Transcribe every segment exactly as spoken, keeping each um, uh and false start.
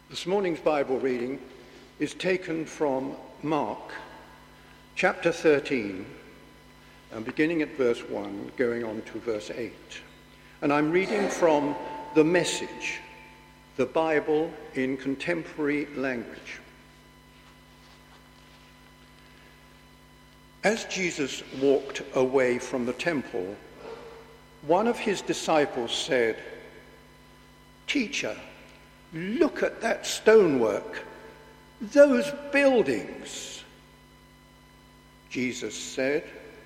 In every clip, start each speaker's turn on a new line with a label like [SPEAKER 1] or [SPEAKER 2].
[SPEAKER 1] This morning's Bible reading is taken from Mark, chapter thirteen, and beginning at verse one, going on to verse eight. And I'm reading from The Message, the Bible in contemporary language. As Jesus walked away from the temple, one of his disciples said, "Teacher, look at that stonework, those buildings." Jesus said,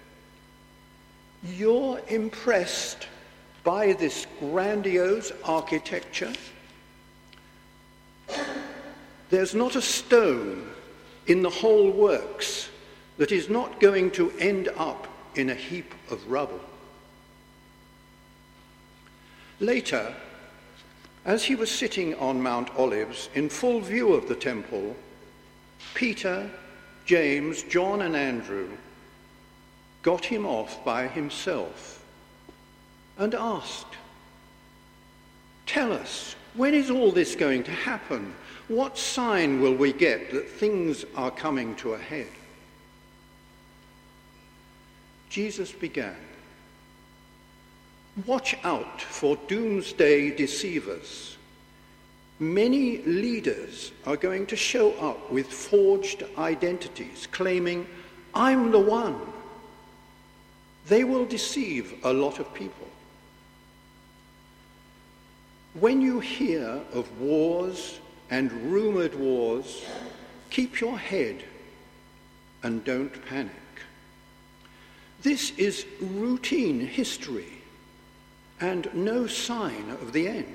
[SPEAKER 1] "You're impressed by this grandiose architecture? There's not a stone in the whole works that is not going to end up in a heap of rubble." Later, as he was sitting on Mount Olives in full view of the temple, Peter, James, John and Andrew got him off by himself and asked, "Tell us, when is all this going to happen? What sign will we get that things are coming to a head?" Jesus began, "Watch out for doomsday deceivers. Many leaders are going to show up with forged identities, claiming, 'I'm the one.' They will deceive a lot of people. When you hear of wars and rumored wars, keep your head and don't panic. This is routine history and no sign of the end.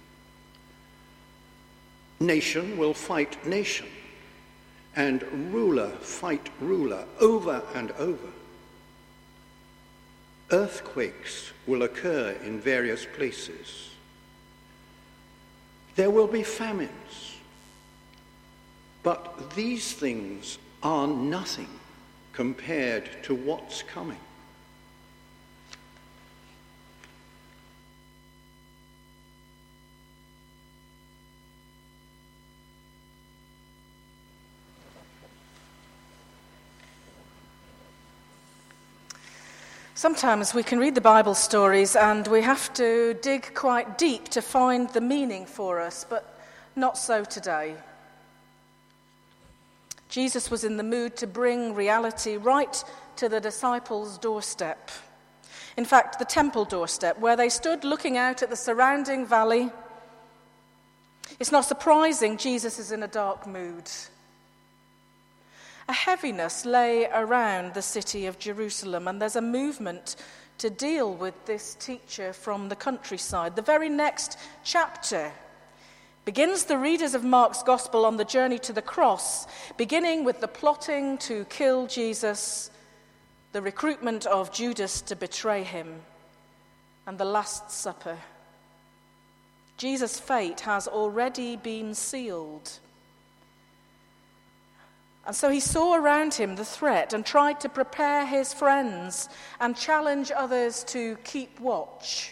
[SPEAKER 1] Nation will fight nation, and ruler fight ruler over and over. Earthquakes will occur in various places. There will be famines, but these things are nothing compared to what's coming."
[SPEAKER 2] Sometimes we can read the Bible stories and we have to dig quite deep to find the meaning for us, but not so today. Jesus was in the mood to bring reality right to the disciples' doorstep. In fact, the temple doorstep, where they stood looking out at the surrounding valley. It's not surprising Jesus is in a dark mood. A heaviness lay around the city of Jerusalem, and there's a movement to deal with this teacher from the countryside. The very next chapter begins the readers of Mark's Gospel on the journey to the cross, beginning with the plotting to kill Jesus, the recruitment of Judas to betray him, and the Last Supper. Jesus' fate has already been sealed. And so he saw around him the threat and tried to prepare his friends and challenge others to keep watch.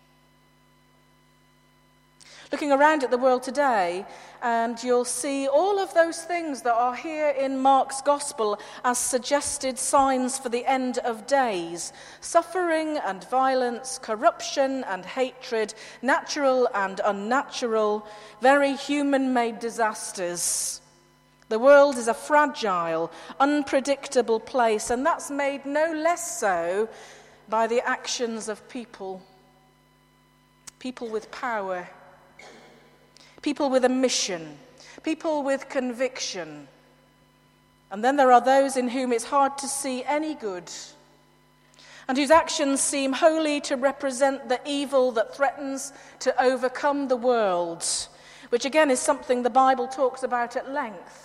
[SPEAKER 2] Looking around at the world today, and you'll see all of those things that are here in Mark's Gospel as suggested signs for the end of days. Suffering and violence, corruption and hatred, natural and unnatural, very human-made disasters. The world is a fragile, unpredictable place, and that's made no less so by the actions of people. People with power, people with a mission, people with conviction. And then there are those in whom it's hard to see any good, and whose actions seem wholly to represent the evil that threatens to overcome the world, which again is something the Bible talks about at length.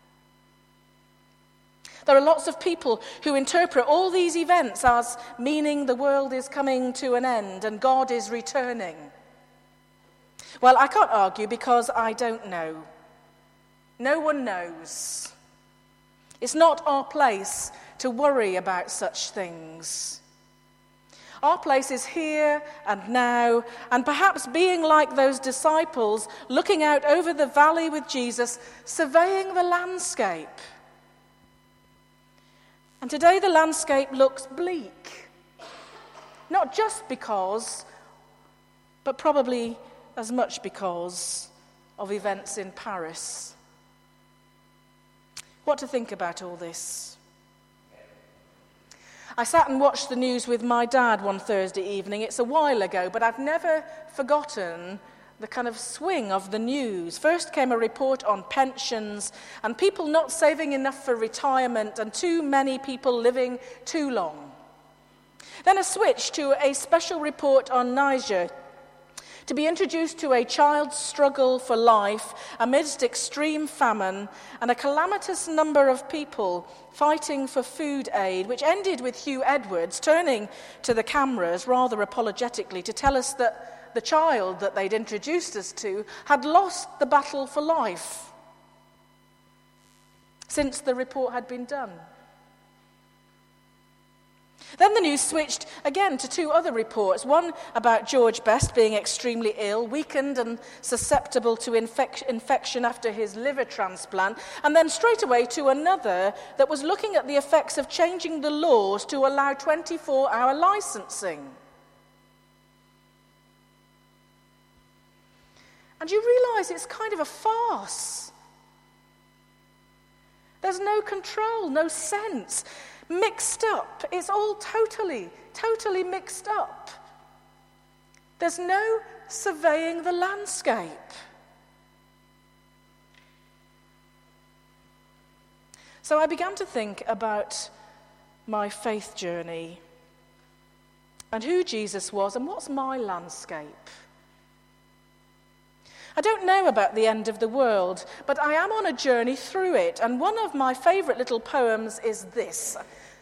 [SPEAKER 2] There are lots of people who interpret all these events as meaning the world is coming to an end and God is returning. Well, I can't argue because I don't know. No one knows. It's not our place to worry about such things. Our place is here and now, and perhaps being like those disciples, looking out over the valley with Jesus, surveying the landscape. And today the landscape looks bleak, not just because, but probably as much because of events in Paris. What to think about all this? I sat and watched the news with my dad one Thursday evening. It's a while ago, but I've never forgotten the kind of swing of the news. First came a report on pensions and people not saving enough for retirement and too many people living too long. Then a switch to a special report on Niger, to be introduced to a child's struggle for life amidst extreme famine and a calamitous number of people fighting for food aid, which ended with Hugh Edwards turning to the cameras rather apologetically to tell us that the child that they'd introduced us to had lost the battle for life since the report had been done. Then the news switched again to two other reports, one about George Best being extremely ill, weakened and susceptible to infec- infection after his liver transplant, and then straight away to another that was looking at the effects of changing the laws to allow twenty-four hour licensing. And you realise it's kind of a farce. There's no control, no sense. Mixed up. It's all totally, totally mixed up. There's no surveying the landscape. So I began to think about my faith journey and who Jesus was and what's my landscape. I don't know about the end of the world, but I am on a journey through it, and one of my favourite little poems is this.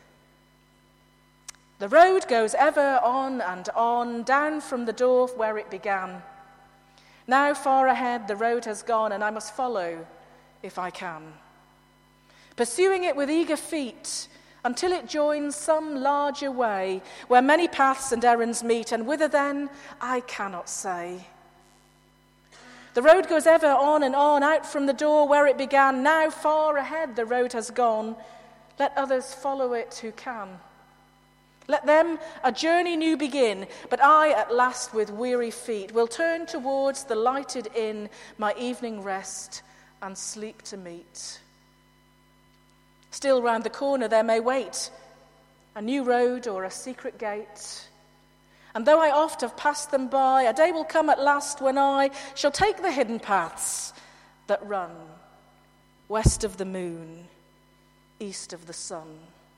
[SPEAKER 2] The road goes ever on and on, down from the door where it began. Now far ahead the road has gone, and I must follow if I can. Pursuing it with eager feet, until it joins some larger way, where many paths and errands meet, and whither then I cannot say. The road goes ever on and on, out from the door where it began. Now far ahead the road has gone. Let others follow it who can. Let them a journey new begin, but I at last with weary feet will turn towards the lighted inn, my evening rest, and sleep to meet. Still round the corner there may wait a new road or a secret gate. And though I oft have passed them by, a day will come at last when I shall take the hidden paths that run west of the moon, east of the sun.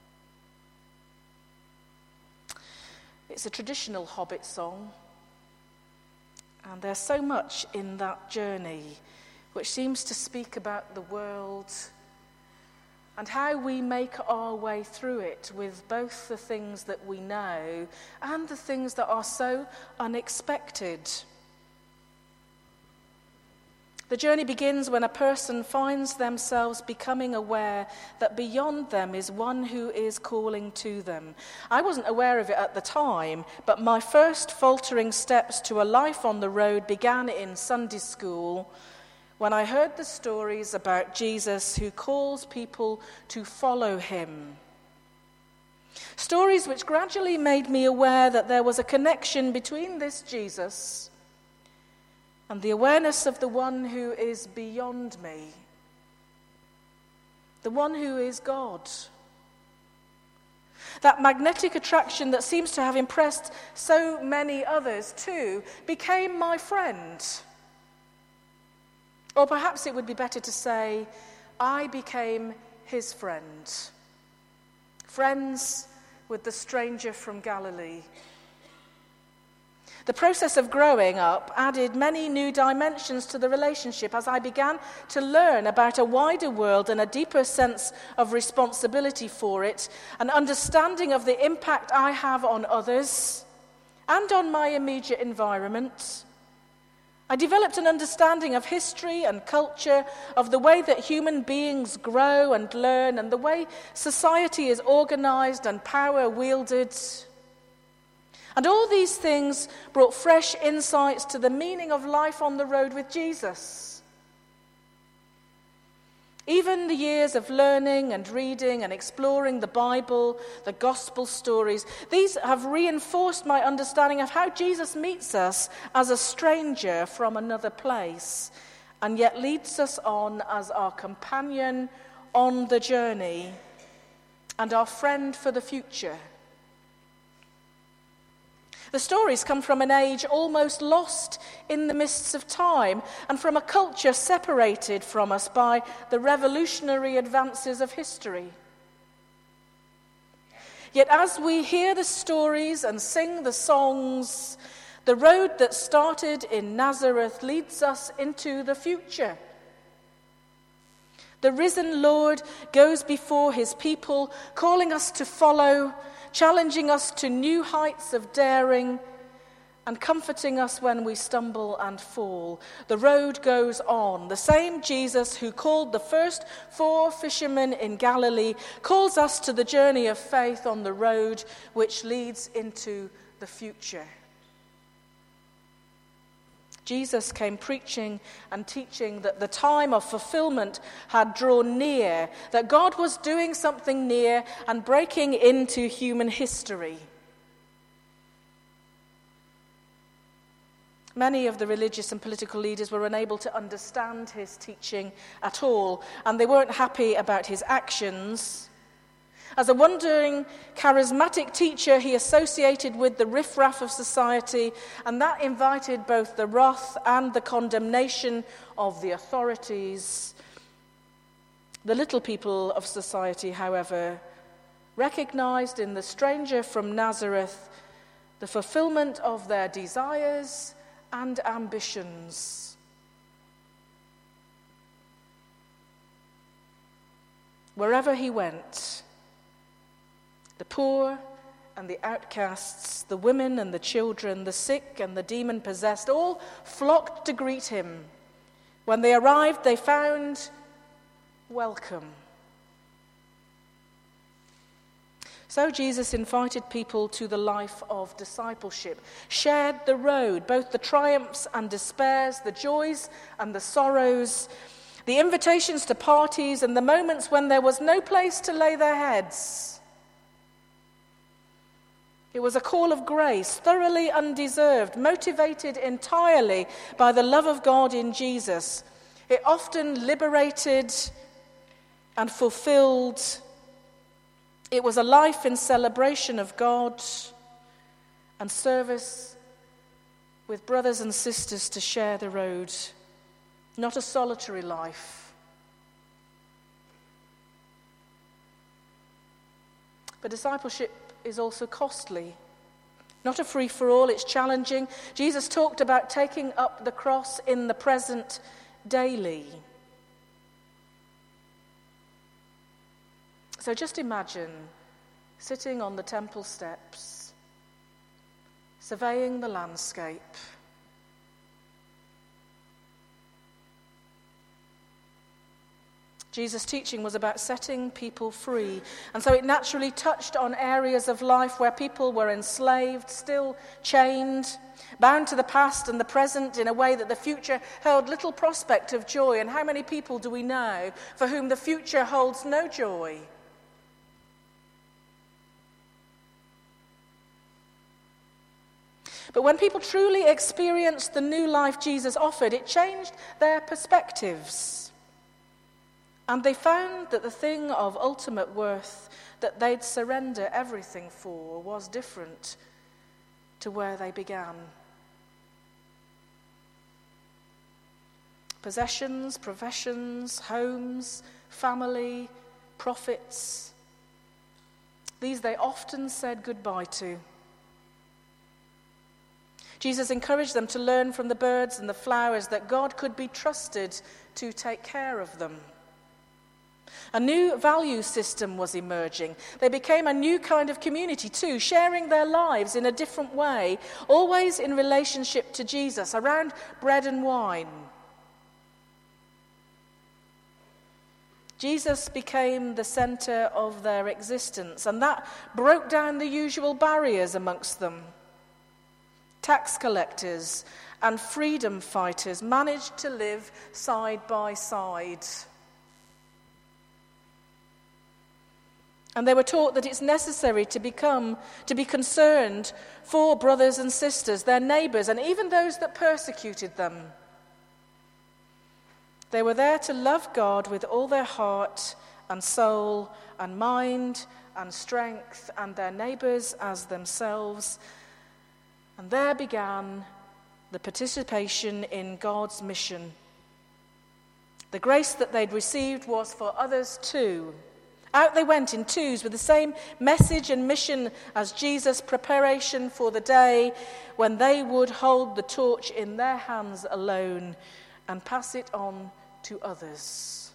[SPEAKER 2] It's a traditional Hobbit song, and there's so much in that journey which seems to speak about the world and how we make our way through it with both the things that we know and the things that are so unexpected. The journey begins when a person finds themselves becoming aware that beyond them is one who is calling to them. I wasn't aware of it at the time, but my first faltering steps to a life on the road began in Sunday school when I heard the stories about Jesus who calls people to follow him. Stories which gradually made me aware that there was a connection between this Jesus and the awareness of the one who is beyond me, the one who is God. That magnetic attraction that seems to have impressed so many others too became my friend. Or perhaps it would be better to say, I became his friend. Friends with the stranger from Galilee. The process of growing up added many new dimensions to the relationship as I began to learn about a wider world and a deeper sense of responsibility for it, an understanding of the impact I have on others and on my immediate environment. I developed an understanding of history and culture, of the way that human beings grow and learn, and the way society is organized and power wielded. And all these things brought fresh insights to the meaning of life on the road with Jesus. Even the years of learning and reading and exploring the Bible, the gospel stories, these have reinforced my understanding of how Jesus meets us as a stranger from another place, and yet leads us on as our companion on the journey and our friend for the future. The stories come from an age almost lost in the mists of time, and from a culture separated from us by the revolutionary advances of history. Yet as we hear the stories and sing the songs, the road that started in Nazareth leads us into the future. The risen Lord goes before his people, calling us to follow, challenging us to new heights of daring, and comforting us when we stumble and fall. The road goes on. The same Jesus who called the first four fishermen in Galilee calls us to the journey of faith on the road which leads into the future. Jesus came preaching and teaching that the time of fulfillment had drawn near, that God was doing something near and breaking into human history. Many of the religious and political leaders were unable to understand his teaching at all, and they weren't happy about his actions. As a wandering, charismatic teacher, he associated with the riffraff of society, and that invited both the wrath and the condemnation of the authorities. The little people of society, however, recognized in the stranger from Nazareth the fulfillment of their desires and ambitions. Wherever he went, the poor and the outcasts, the women and the children, the sick and the demon-possessed, all flocked to greet him. When they arrived, they found welcome. So Jesus invited people to the life of discipleship, shared the road, both the triumphs and despairs, the joys and the sorrows, the invitations to parties and the moments when there was no place to lay their heads. It was a call of grace, thoroughly undeserved, motivated entirely by the love of God in Jesus. It often liberated and fulfilled. It was a life in celebration of God and service with brothers and sisters to share the road, not a solitary life. But discipleship is also costly. Not a free-for-all, it's challenging. Jesus talked about taking up the cross in the present daily. So just imagine sitting on the temple steps, surveying the landscape, Jesus' teaching was about setting people free, and so it naturally touched on areas of life where people were enslaved, still chained, bound to the past and the present in a way that the future held little prospect of joy. And how many people do we know for whom the future holds no joy? But when people truly experienced the new life Jesus offered, it changed their perspectives. And they found that the thing of ultimate worth that they'd surrender everything for was different to where they began. Possessions, professions, homes, family, profits, these they often said goodbye to. Jesus encouraged them to learn from the birds and the flowers that God could be trusted to take care of them. A new value system was emerging. They became a new kind of community too, sharing their lives in a different way, always in relationship to Jesus, around bread and wine. Jesus became the center of their existence, and that broke down the usual barriers amongst them. tax collectors and freedom fighters managed to live side by side. And they were taught that it's necessary to become, to be concerned for brothers and sisters, their neighbours, and even those that persecuted them. They were there to love God with all their heart and soul and mind and strength, and their neighbours as themselves. And there began the participation in God's mission. The grace that they'd received was for others too. Out they went in twos with the same message and mission as Jesus' preparation for the day when they would hold the torch in their hands alone and pass it on to others.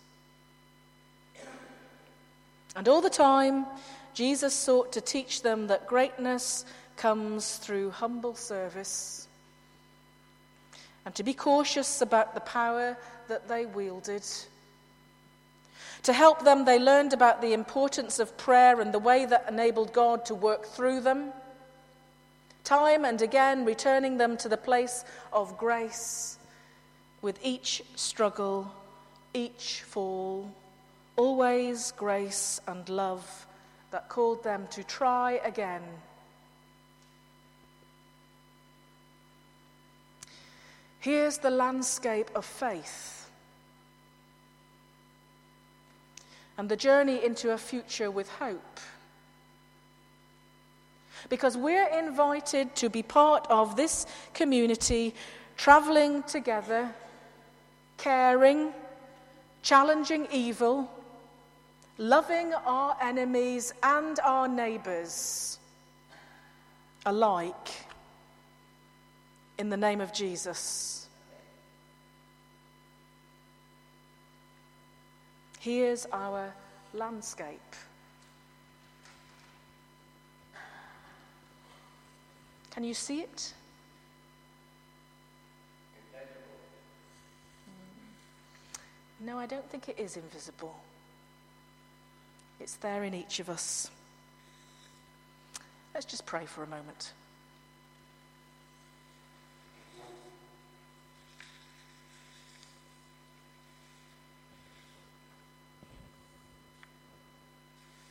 [SPEAKER 2] And all the time, Jesus sought to teach them that greatness comes through humble service, and to be cautious about the power that they wielded. To help them, they learned about the importance of prayer and the way that enabled God to work through them, time and again returning them to the place of grace with each struggle, each fall, always grace and love that called them to try again. Here's the landscape of faith and the journey into a future with hope. Because we're invited to be part of this community, travelling together, caring, challenging evil, loving our enemies and our neighbours alike in the name of Jesus. Here's our landscape. Can you see it? No, I don't think it is invisible. It's there in each of us. Let's just pray for a moment.